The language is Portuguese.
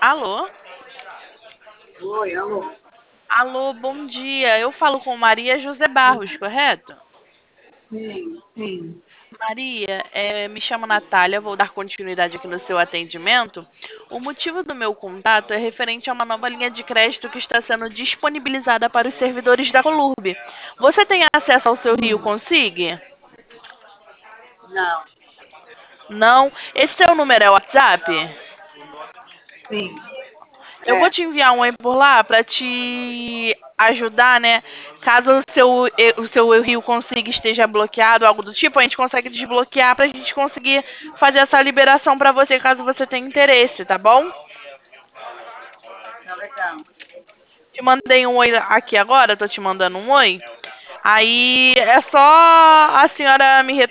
Alô? Oi, alô. Alô, bom dia. Eu falo com Maria José Barros, correto? Sim, sim. Maria, me chamo Natália, vou dar continuidade aqui no seu atendimento. O motivo do meu contato é referente a uma nova linha de crédito que está sendo disponibilizada para os servidores da Colurb. Você tem acesso ao seu Rio Hum, Consigue? não, Não? Esse seu número é WhatsApp? sim. Eu vou É, te enviar um aí por lá para te ajudar, né? Caso o seu Rio Consiga esteja bloqueado, algo do tipo, a gente consegue desbloquear para a gente conseguir fazer essa liberação para você, caso você tenha interesse, tá bom? tá legal. Te mandei um oi aqui agora, tô te mandando um oi. Aí é só a senhora me